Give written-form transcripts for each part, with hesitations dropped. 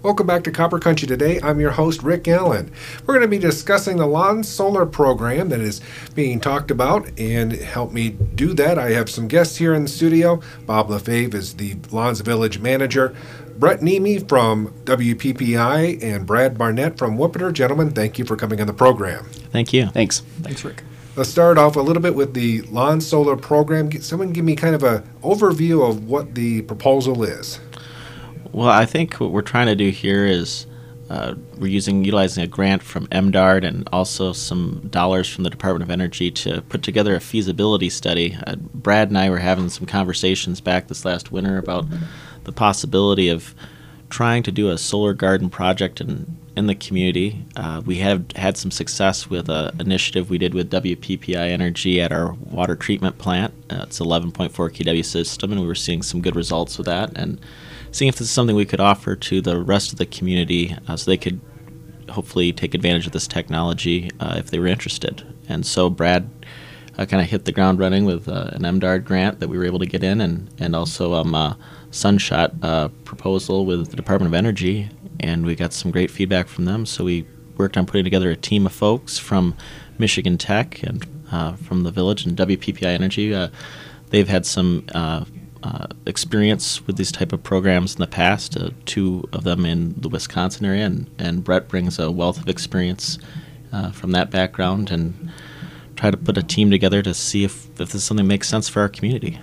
Welcome back to Copper Country today. I'm your host, Rick Allen. We're going to be discussing the Lawns Solar program that is being talked about, and help me do that, I have some guests here in the studio. Bob LaFave is the Lawns Village manager, Brett Nemi from WPPI, and Brad Barnett from Wupperter. Gentlemen, thank you for coming on the program. Thank you. Thanks. Thanks, Rick. Let's start off a little bit with the Lawns Solar program. Someone give me kind of an overview of what the proposal is. Well, I think what we're trying to do here is we're utilizing a grant from MDARD and also some dollars from the Department of Energy to put together a feasibility study. Brad and I were having some conversations back this last winter about the possibility of trying to do a solar garden project in the community. We have had some success with an initiative we did with WPPI Energy at our water treatment plant. It's 11.4 kW system, and we were seeing some good results with that, and seeing if this is something we could offer to the rest of the community so they could hopefully take advantage of this technology if they were interested. And so Brad kind of hit the ground running with an MDARD grant that we were able to get in, and also Sunshot proposal with the Department of Energy, and we got some great feedback from them. So we worked on putting together a team of folks from Michigan Tech and from the village and WPPI Energy. They've had some experience with these type of programs in the past, two of them in the Wisconsin area, and Brett brings a wealth of experience from that background, and try to put a team together to see if this is something that makes sense for our community.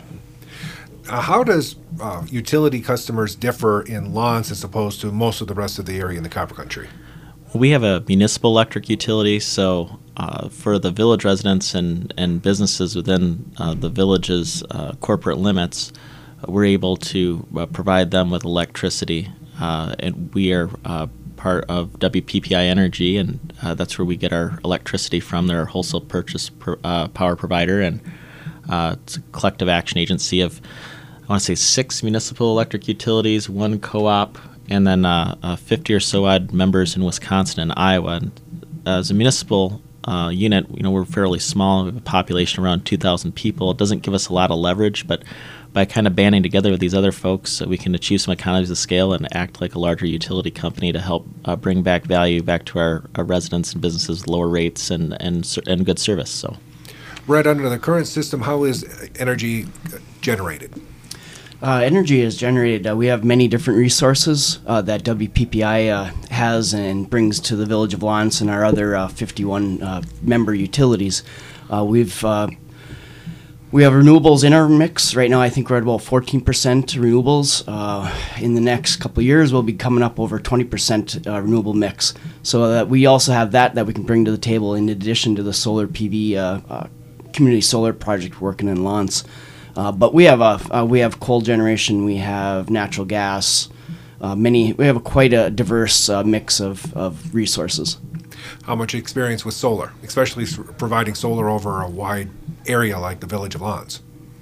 How does utility customers differ in Lawns as opposed to most of the rest of the area in the Copper Country? We have a municipal electric utility, so for the village residents and businesses within the village's corporate limits, we're able to provide them with electricity, and we are part of WPPI Energy, and that's where we get our electricity from. They're a wholesale purchase power provider, and it's a collective action agency of, I want to say, 6 municipal electric utilities, 1 co-op, and then 50 or so odd members in Wisconsin and Iowa. And as a municipal unit, we're fairly small. We have a population around 2,000 people. It doesn't give us a lot of leverage, but by kind of banding together with these other folks, we can achieve some economies of scale and act like a larger utility company to help bring back value back to our residents and businesses with lower rates and good service. So, Brett, under the current system, how is energy generated? Energy is generated. We have many different resources that WPPI has and brings to the Village of Lawns and our other 51 member utilities. We have renewables in our mix. Right now, I think we're at about 14% renewables. In the next couple of years, we'll be coming up over 20% renewable mix. So that we also have that we can bring to the table in addition to the solar PV community solar project working in Lawns. But we have coal generation, we have natural gas, we have quite a diverse mix of resources. How much experience with solar, especially providing solar over a wide area like the Village of Lawns?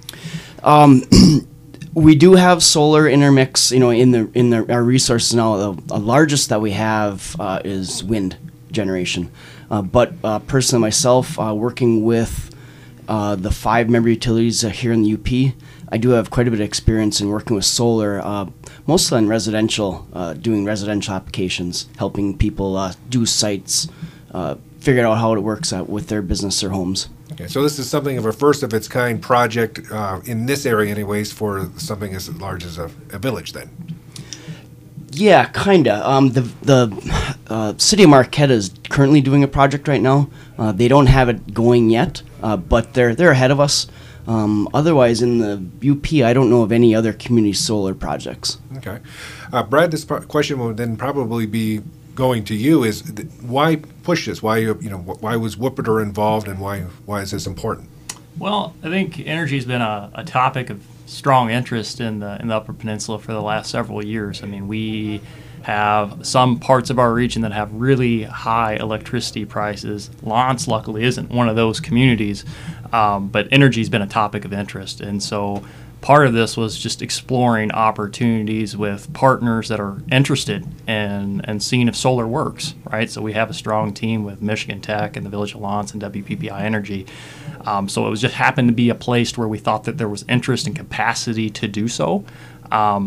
We do have solar in our mix, in our resources now. The largest that we have is wind generation. But personally, myself, working with the 5 member utilities here in the UP, I do have quite a bit of experience in working with solar, mostly on residential, doing residential applications, helping people do sites, figure out how it works out with their business or homes. Okay, so this is something of a first of its kind project in this area anyways for something as large as a village then. Yeah, kinda. The city of Marquette is currently doing a project right now. They don't have it going yet, but they're ahead of us. Otherwise, in the UP, I don't know of any other community solar projects. Okay, Brad, this question will then probably be going to you. Is why push this? Why was Wupperter involved, and why is this important? Well, I think energy has been a topic of strong interest in the Upper Peninsula for the last several years. I mean, we have some parts of our region that have really high electricity prices. Lawns, luckily, isn't one of those communities, but energy has been a topic of interest. And so part of this was just exploring opportunities with partners that are interested and seeing if solar works, right? So we have a strong team with Michigan Tech and the Village of Lawns and WPPI Energy. So it was just happened to be a place where we thought that there was interest and capacity to do so.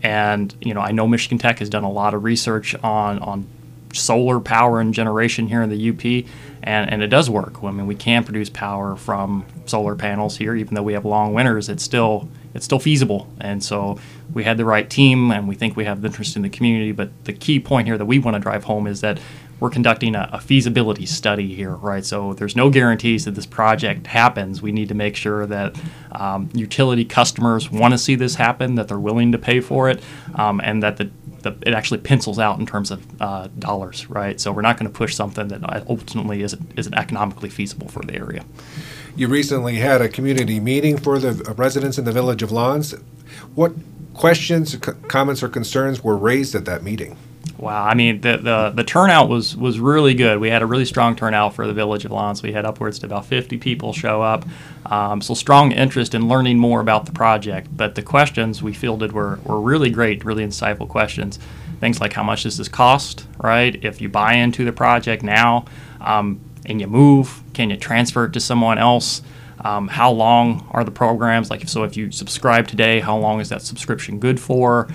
And I know Michigan Tech has done a lot of research on solar power and generation here in the UP, and it does work. I mean, we can produce power from solar panels here, even though we have long winters. It's still feasible, and so we had the right team, and we think we have the interest in the community. But the key point here that we want to drive home is that we're conducting a feasibility study here, right? So there's no guarantees that this project happens. We need to make sure that utility customers want to see this happen, that they're willing to pay for it, and that it actually pencils out in terms of dollars, right? So we're not going to push something that ultimately isn't economically feasible for the area. You recently had a community meeting for the residents in the Village of Lawns. What questions, comments, or concerns were raised at that meeting? Wow, I mean, the turnout was really good. We had a really strong turnout for the Village of Lawns. We had upwards to about 50 people show up. So strong interest in learning more about the project. But the questions we fielded were really great, really insightful questions. Things like how much does this cost, right? If you buy into the project now and you move, can you transfer it to someone else? How long are the programs? If you subscribe today, how long is that subscription good for?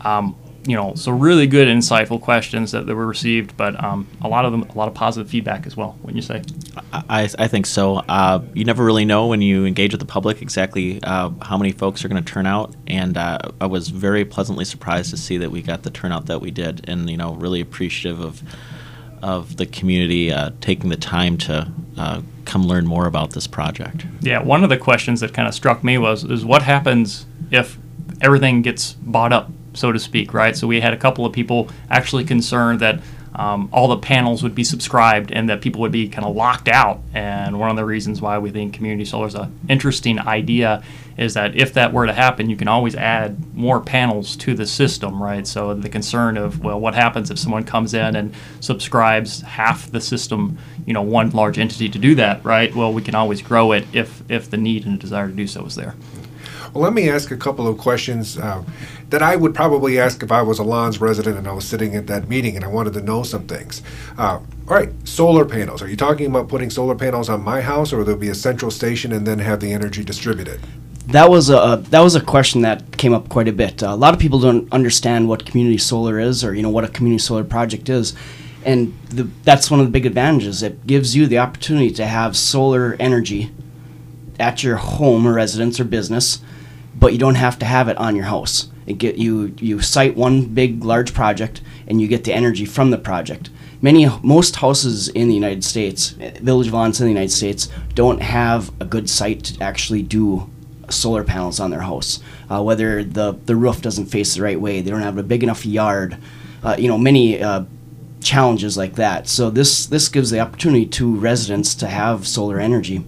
So really good, insightful questions that were received, but a lot of positive feedback as well, wouldn't you say? I think so. You never really know when you engage with the public exactly how many folks are going to turn out, and I was very pleasantly surprised to see that we got the turnout that we did, and really appreciative of the community taking the time to come learn more about this project. Yeah, one of the questions that kind of struck me is what happens if everything gets bought up, so to speak, right? So we had a couple of people actually concerned that all the panels would be subscribed and that people would be kind of locked out. And one of the reasons why we think community solar is an interesting idea is that if that were to happen, you can always add more panels to the system, right? So the concern of, well, what happens if someone comes in and subscribes half the system, one large entity to do that, right? Well, we can always grow it if the need and the desire to do so is there. Well, let me ask a couple of questions that I would probably ask if I was a Lawns resident and I was sitting at that meeting and I wanted to know some things. All right, solar panels. Are you talking about putting solar panels on my house, or will there be a central station and then have the energy distributed? That was a question that came up quite a bit. A lot of people don't understand what community solar is, or what a community solar project is. And that's one of the big advantages. It gives you the opportunity to have solar energy at your home or residence or business, but you don't have to have it on your house. You site one big, large project, and you get the energy from the project. Most houses in the United States, Village of Lawns in the United States, don't have a good site to actually do solar panels on their house. Whether the roof doesn't face the right way, they don't have a big enough yard, many challenges like that. So this gives the opportunity to residents to have solar energy.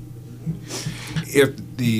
If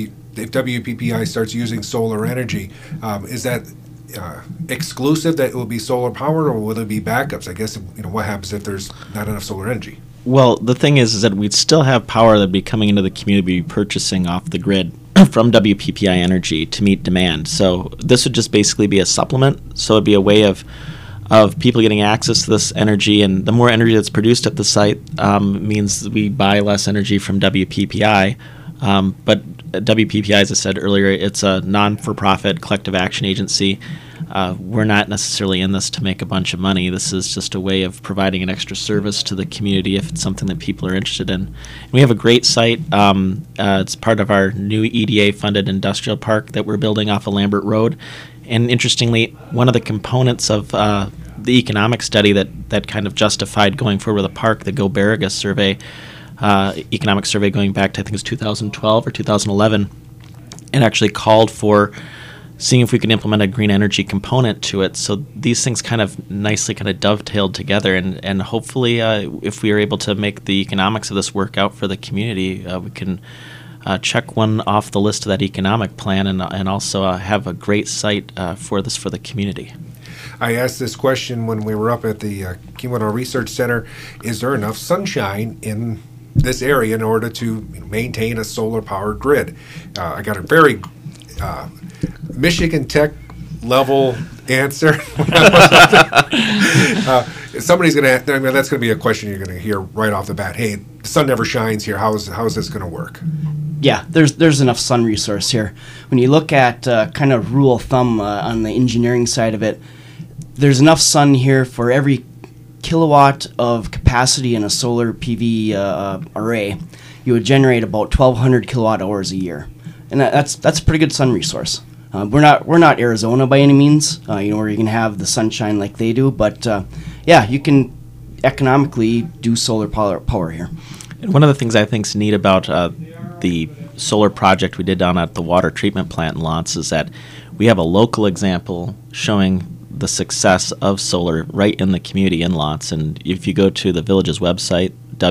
WPPI starts using solar energy, is that exclusive that it will be solar powered, or will there be backups? I guess what happens if there's not enough solar energy? Well, the thing is that we'd still have power that'd be coming into the community, purchasing off the grid from WPPI Energy to meet demand. So this would just basically be a supplement. So it'd be a way of people getting access to this energy, and the more energy that's produced at the site means we buy less energy from WPPI. But WPPI, as I said earlier, it's a non-for-profit collective action agency. We're not necessarily in this to make a bunch of money. This is just a way of providing an extra service to the community if it's something that people are interested in. And we have a great site. It's part of our new EDA-funded industrial park that we're building off of Lambert Road. And interestingly, one of the components of the economic study that kind of justified going forward with a park, the Go Barriga survey, economic survey going back to I think it was 2012 or 2011, and actually called for seeing if we could implement a green energy component to it. So these things kind of nicely kind of dovetailed together, and hopefully if we are able to make the economics of this work out for the community, we can check one off the list of that economic plan, and also have a great site for the community. I asked this question when we were up at the Keweenaw Research Center. Is there enough sunshine in this area in order to maintain a solar-powered grid? I got a very Michigan Tech level answer. Somebody's going to, I mean, that's going to be a question you're going to hear right off the bat. Hey, the sun never shines here. How is this going to work? Yeah, there's enough sun resource here. When you look at kind of rule of thumb on the engineering side of it, there's enough sun here for every kilowatt of capacity in a solar PV array. You would generate about 1,200 kilowatt hours a year, and that's a pretty good sun resource. We're not Arizona by any means, where you can have the sunshine like they do, but yeah, you can economically do solar power here. And one of the things I think is neat about the solar project we did down at the water treatment plant in L'Anse is that we have a local example showing the success of solar right in the community in L'Anse. And if you go to the village's website,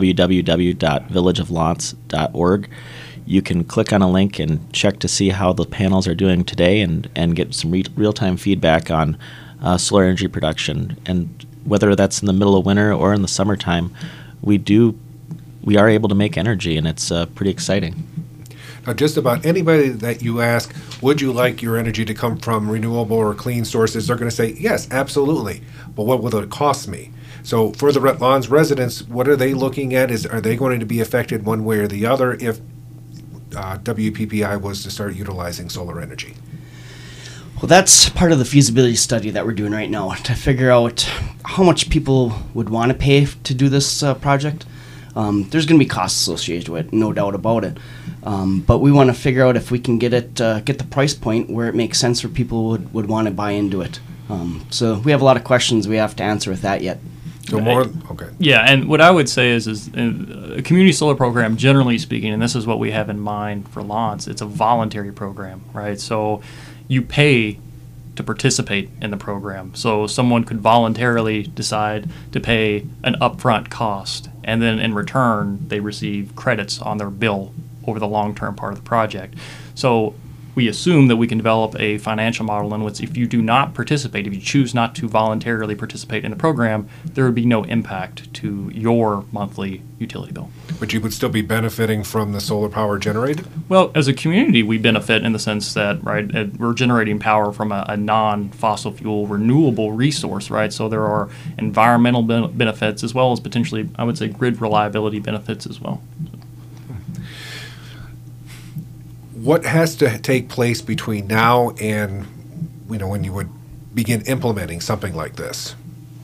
www.villageoflance.org, you can click on a link and check to see how the panels are doing today and get some real-time feedback on solar energy production. And whether that's in the middle of winter or in the summertime, we are able to make energy, and it's pretty exciting. Now, just about anybody that you ask, would you like your energy to come from renewable or clean sources, they're going to say, yes, absolutely. But what will it cost me? So for the L'Anse residents, what are they looking at? Are they going to be affected one way or the other if WPPI was to start utilizing solar energy? Well, that's part of the feasibility study that we're doing right now to figure out how much people would want to pay to do this project. There's going to be costs associated with it, no doubt about it. But we want to figure out if we can get the price point where it makes sense for people would want to buy into it. So we have a lot of questions we have to answer with that yet. So more, okay. Yeah, and what I would say is a community solar program, generally speaking, and this is what we have in mind for L'Anse, it's a voluntary program, right? So you pay to participate in the program. So someone could voluntarily decide to pay an upfront cost, and then in return, they receive credits on their bill over the long-term part of the project. So we assume that we can develop a financial model in which if you do not participate, if you choose not to voluntarily participate in the program, there would be no impact to your monthly utility bill. But you would still be benefiting from the solar power generated? Well, as a community, we benefit in the sense that, right, we're generating power from a non-fossil fuel renewable resource, right? So there are environmental benefits as well as potentially, I would say, grid reliability benefits as well. What has to take place between now and when you would begin implementing something like this?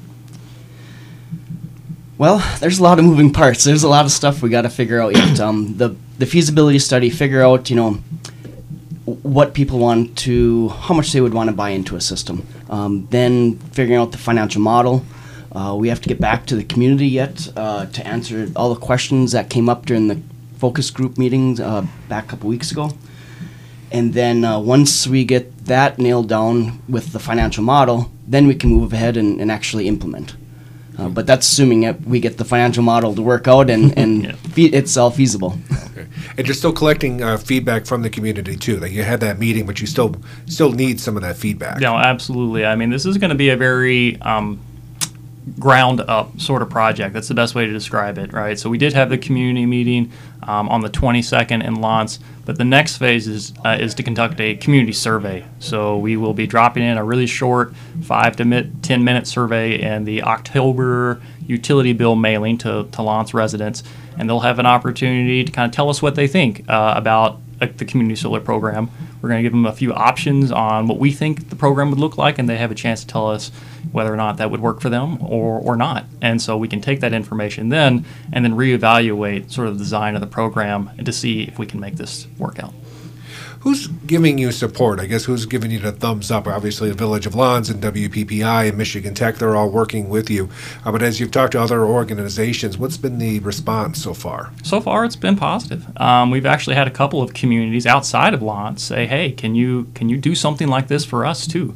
Well, there's a lot of moving parts. There's a lot of stuff we got to figure out yet. The feasibility study, figure out what people want to, how much they would want to buy into a system. Then figuring out the financial model. We have to get back to the community yet to answer all the questions that came up during the focus group meetings back a couple weeks ago. And then once we get that nailed down with the financial model, then we can move ahead and actually implement. But that's assuming that we get the financial model to work out and Yeah. it's all feasible. Okay. And you're still collecting feedback from the community too. Like you had that meeting, but you still need some of that feedback. No, absolutely. I mean, this is going to be a very ground up sort of project. That's the best way to describe it, right? So we did have the community meeting on the 22nd in L'Anse, but the next phase is to conduct a community survey. So we will be dropping in a really short 5 to 10-minute survey in the October utility bill mailing to L'Anse residents, and they'll have an opportunity to kind of tell us what they think about the community solar program. We're going to give them a few options on what we think the program would look like, and they have a chance to tell us whether or not that would work for them or not. And so we can take that information then and then reevaluate sort of the design of the program and to see if we can make this work out. Who's giving you support? I guess who's giving you the thumbs up? Obviously, the Village of L'Anse and WPPI and Michigan Tech, they're all working with you. But as you've talked to other organizations, what's been the response so far? So far, it's been positive. We've actually had a couple of communities outside of L'Anse say, hey, can you do something like this for us too?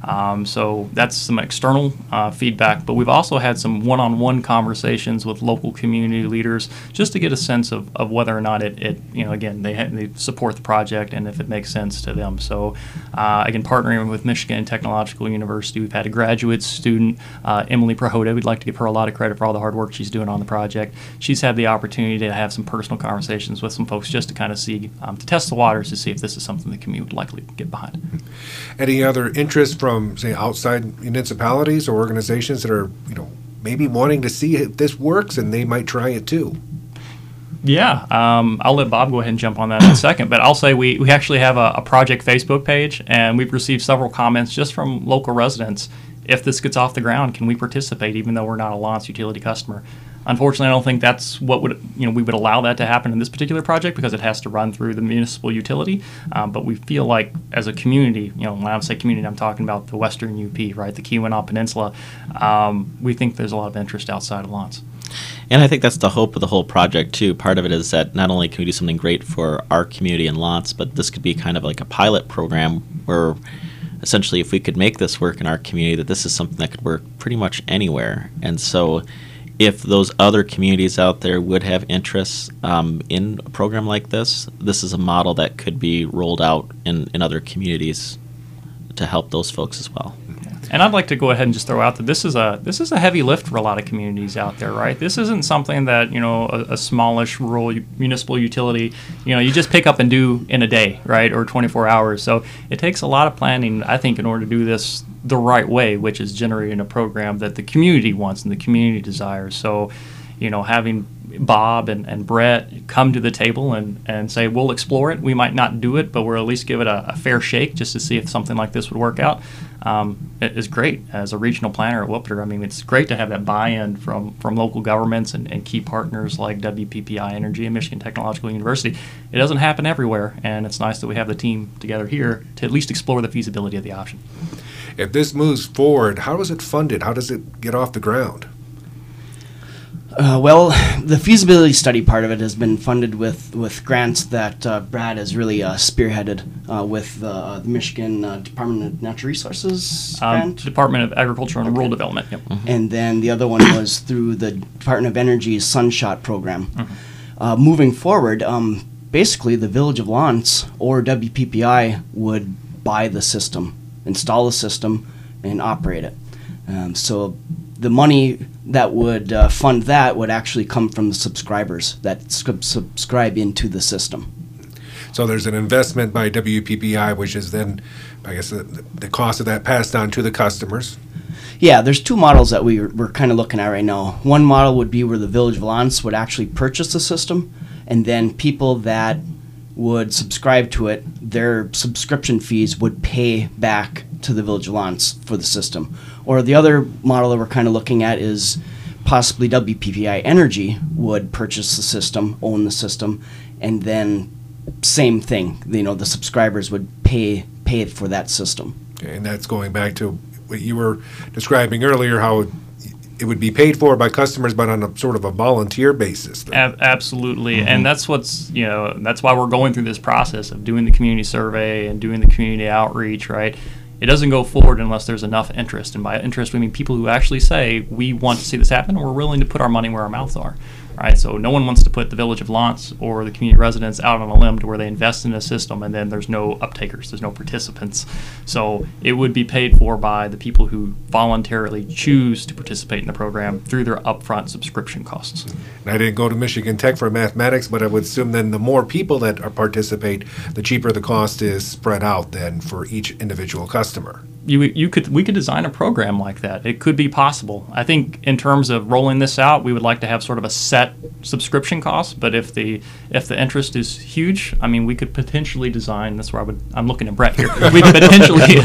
So that's some external feedback, but we've also had some one-on-one conversations with local community leaders just to get a sense of whether or not it again, they support the project and if it makes sense to them. So again, partnering with Michigan Technological University, we've had a graduate student, Emily Prohoda. We'd like to give her a lot of credit for all the hard work she's doing on the project. She's had the opportunity to have some personal conversations with some folks just to kind of see, to test the waters to see if this is something the community would likely get behind. Any other interest from, say, outside municipalities or organizations that are, maybe wanting to see if this works and they might try it too? Yeah, I'll let Bob go ahead and jump on that in a second, but I'll say we actually have a project Facebook page, and we've received several comments just from local residents. If this gets off the ground, can we participate even though we're not a L'Anse utility customer? Unfortunately, I don't think that's what we would allow that to happen in this particular project because it has to run through the municipal utility. But we feel like as a community, when I say community, I'm talking about the Western UP, right, the Keweenaw Peninsula. We think there's a lot of interest outside of L'Anse. And I think that's the hope of the whole project, too. Part of it is that not only can we do something great for our community in L'Anse, but this could be kind of like a pilot program where essentially if we could make this work in our community, that this is something that could work pretty much anywhere. And so if those other communities out there would have interests in a program like this, this is a model that could be rolled out in other communities to help those folks as well. And I'd like to go ahead and just throw out that this is a heavy lift for a lot of communities out there, right? This isn't something that a smallish rural municipal utility you just pick up and do in a day, right, or 24 hours. So it takes a lot of planning, I think, in order to do this the right way, which is generating a program that the community wants and the community desires. So having Bob and Brett come to the table and say, we'll explore it. We might not do it, but we'll at least give it a fair shake just to see if something like this would work out. It is great. As a regional planner at Wuppertal, I mean, it's great to have that buy-in from local governments and key partners like WPPI Energy and Michigan Technological University. It doesn't happen everywhere, and it's nice that we have the team together here to at least explore the feasibility of the option. If this moves forward, how is it funded? How does it get off the ground? Well, the feasibility study part of it has been funded with grants that Brad has really spearheaded with the Michigan Department of Natural Resources grant. Department of Agriculture and Rural Development. Yep. Mm-hmm. And then the other one was through the Department of Energy's Sunshot program. Mm-hmm. Moving forward, basically the Village of L'Anse or WPPI would buy the system, install the system, and operate it. So the money that would fund that would actually come from the subscribers that subscribe into the system. So there's an investment by WPPI, which is then, I guess, the cost of that passed on to the customers. Yeah, there's two models that we're kind of looking at right now. One model would be where the Village of L'Anse would actually purchase the system, and then people that would subscribe to it, their subscription fees would pay back to the Village of L'Anse for the system. Or the other model that we're kind of looking at is possibly WPPI Energy would purchase the system, own the system, and then same thing. The subscribers would pay for that system. Okay, and that's going back to what you were describing earlier, how it would be paid for by customers, but on a sort of a volunteer basis. Absolutely, mm-hmm. And that's that's why we're going through this process of doing the community survey and doing the community outreach, right? It doesn't go forward unless there's enough interest, and by interest we mean people who actually say, we want to see this happen and we're willing to put our money where our mouths are. Right, so no one wants to put the Village of L'Anse or the community residents out on a limb to where they invest in a system and then there's no uptakers, there's no participants. So it would be paid for by the people who voluntarily choose to participate in the program through their upfront subscription costs. And I didn't go to Michigan Tech for mathematics, but I would assume then the more people that participate, the cheaper the cost is spread out then for each individual customer. We could design a program like that. It could be possible. I think in terms of rolling this out, we would like to have sort of a set subscription cost. But if the interest is huge, I mean, we could potentially design. That's where I'm looking at Brett here. We could potentially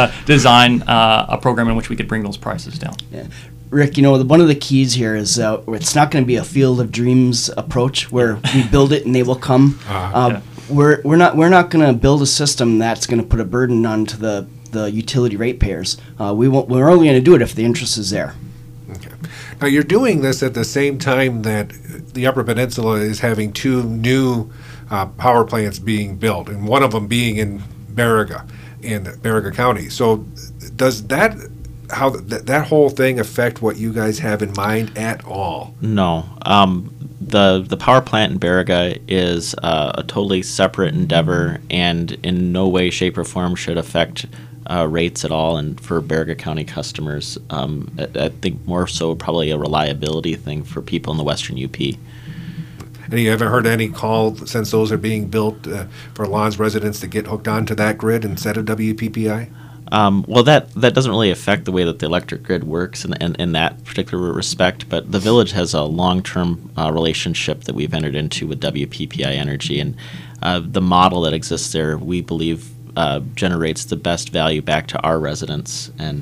design a program in which we could bring those prices down. Yeah. Rick, one of the keys here is it's not going to be a field of dreams approach where we build it and they will come. Yeah. We're not going to build a system that's going to put a burden onto the utility ratepayers. We're only going to do it if the interest is there. Okay. Now you're doing this at the same time that the Upper Peninsula is having two new power plants being built, and one of them being in Baraga, in Baraga County. So does that that whole thing affect what you guys have in mind at all? No. The power plant in Baraga is a totally separate endeavor, and in no way, shape, or form should affect rates at all. And for Baraga County customers, I think more so probably a reliability thing for people in the western UP. And you haven't heard any call since those are being built for Lawns residents to get hooked onto that grid instead of WPPI? Well, that doesn't really affect the way that the electric grid works in that particular respect, but the village has a long-term relationship that we've entered into with WPPI Energy, and the model that exists there, we believe, generates the best value back to our residents, and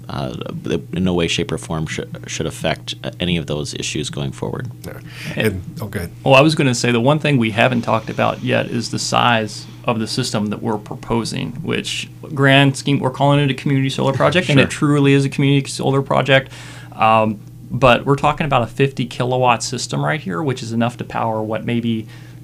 in no way, shape, or form should affect any of those issues going forward. Okay. Well, I was going to say the one thing we haven't talked about yet is the size of the system that we're proposing, which grand scheme, we're calling it a community solar project, Sure. and it truly is a community solar project. But we're talking about a 50 kilowatt system right here, which is enough to power what maybe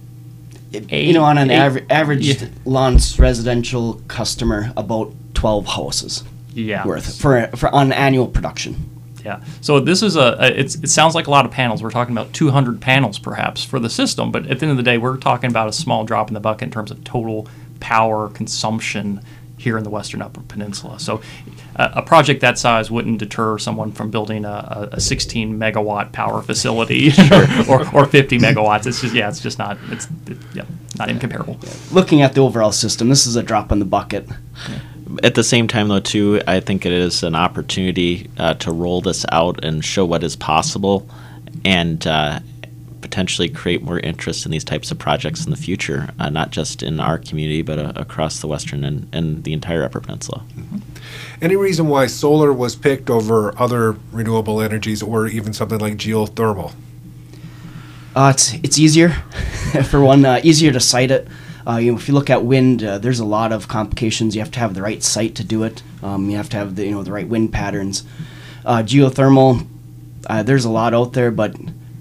on an average yeah. Lawns residential customer, about 12 houses Yeah. worth for on annual production. Yeah. So this is it sounds like a lot of panels. We're talking about 200 panels perhaps for the system, but at the end of the day, we're talking about a small drop in the bucket in terms of total power consumption here in the Western Upper Peninsula. So a project that size wouldn't deter someone from building a 16 megawatt power facility or 50 megawatts. It's just not not incomparable. Looking at the overall system, this is a drop in the bucket. At the same time, though, too, I think it is an opportunity to roll this out and show what is possible, and potentially create more interest in these types of projects in the future, not just in our community, but across the Western and the entire Upper Peninsula. Mm-hmm. Any reason why solar was picked over other renewable energies or even something like geothermal? It's easier, for one, easier to site it. If you look at wind, there's a lot of complications. You have to have the right site to do it. You have to have the right wind patterns. Geothermal, there's a lot out there, but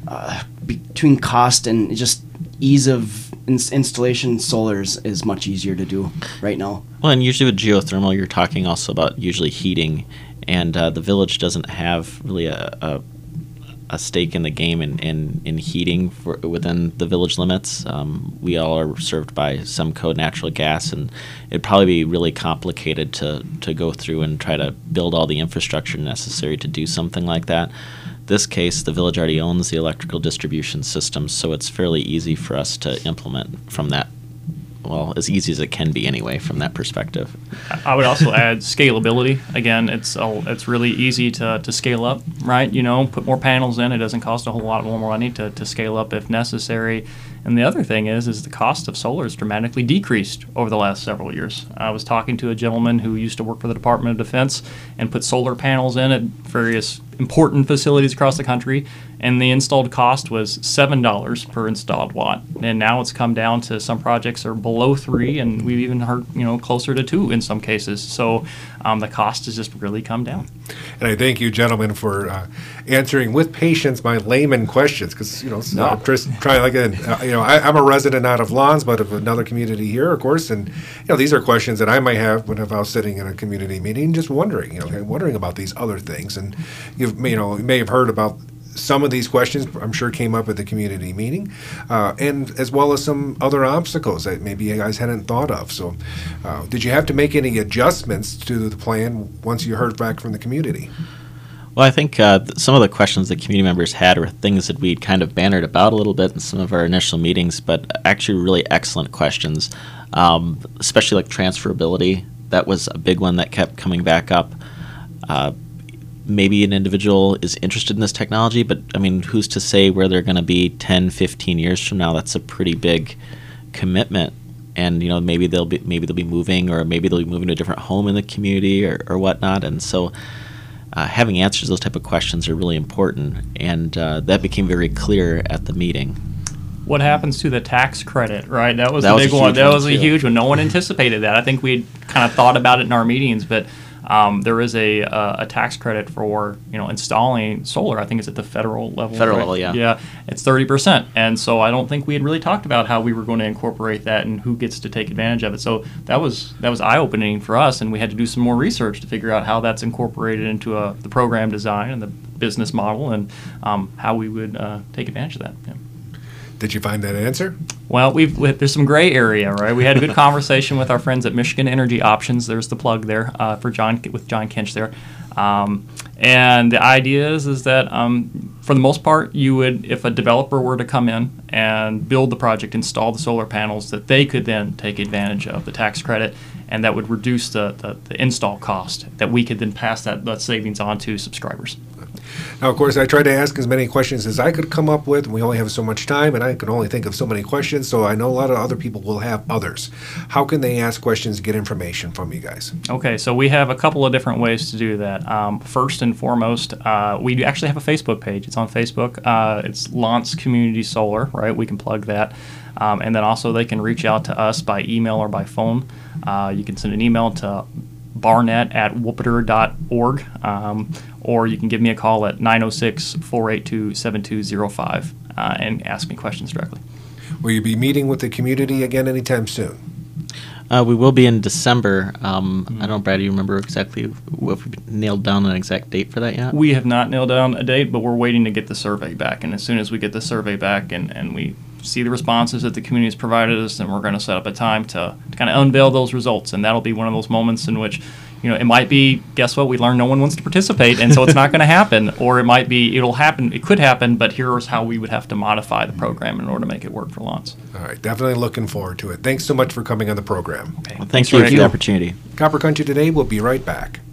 between cost and just ease of installation, solar is much easier to do right now. Well, and usually with geothermal, you're talking also about usually heating, and the village doesn't have really a stake in the game in heating within the village limits. We all are served by Semco natural gas, and it'd probably be really complicated to go through and try to build all the infrastructure necessary to do something like that. This case, the village already owns the electrical distribution system, so it's fairly easy for us to implement from that. Well, as easy as it can be anyway, from that perspective. I would also add scalability. Again, it's really easy to scale up, right? Put more panels in. It doesn't cost a whole lot more money to scale up if necessary. And the other thing is the cost of solar has dramatically decreased over the last several years. I was talking to a gentleman who used to work for the Department of Defense and put solar panels in at various important facilities across the country, and the installed cost was $7 per installed watt. And now it's come down to some projects are below $3, and we've even heard closer to $2 in some cases. So the cost has just really come down. And I thank you, gentlemen, for answering with patience my layman questions, because just try again. I'm a resident out of Lawns, but of another community here, of course, and these are questions that I might have when I was sitting in a community meeting, just wondering about these other things. And you may have heard about some of these questions, I'm sure, came up at the community meeting, and as well as some other obstacles that maybe you guys hadn't thought of. So did you have to make any adjustments to the plan once you heard back from the community? Well, I think some of the questions that community members had were things that we'd kind of bannered about a little bit in some of our initial meetings, but actually really excellent questions, especially like transferability. That was a big one that kept coming back up. Maybe an individual is interested in this technology, but I mean, who's to say where they're going to be 10, 15 years from now? That's a pretty big commitment. And maybe they'll be moving, or maybe they'll be moving to a different home in the community or whatnot. And so having answers to those type of questions are really important, and that became very clear at the meeting. What happens to the tax credit, right? That was a big one. That was a too. huge one. No one anticipated that. I think we'd kind of thought about it in our meetings, but there is a tax credit for installing solar. I think it's at the federal level. Federal right? level, yeah. Yeah, it's 30%, and so I don't think we had really talked about how we were going to incorporate that and who gets to take advantage of it. So that was eye-opening for us, and we had to do some more research to figure out how that's incorporated into the program design and the business model, and how we would take advantage of that. Yeah. Did you find that answer? Well, there's some gray area, right? We had a good conversation with our friends at Michigan Energy Options. There's the plug there with John Kinch there. And the idea is that for the most part, you would, if a developer were to come in and build the project, install the solar panels, that they could then take advantage of the tax credit, and that would reduce the install cost, that we could then pass that savings on to subscribers. Now, of course, I tried to ask as many questions as I could come up with. We only have so much time, and I can only think of so many questions, so I know a lot of other people will have others. How can they ask questions, get information from you guys? Okay, so we have a couple of different ways to do that. First and foremost, we actually have a Facebook page. It's on Facebook. It's L'Anse Community Solar, right? We can plug that. And then also they can reach out to us by email or by phone. You can send an email to barnett@wupperter.org, or you can give me a call at 906-482-7205 and ask me questions directly. Will you be meeting with the community again anytime soon? We will be in December. I don't know, Brad, do you remember exactly if we nailed down an exact date for that yet? We have not nailed down a date, but we're waiting to get the survey back. And as soon as we get the survey back and we see the responses that the community has provided us, then we're going to set up a time to kind of unveil those results. And that'll be one of those moments in which, it might be, guess what, we learned no one wants to participate, and so it's not going to happen. Or it might be, it could happen, but here's how we would have to modify the program in order to make it work for L'Anse. All right, definitely looking forward to it. Thanks so much for coming on the program. Okay. Well, thank you for the opportunity. Copper Country Today will be right back.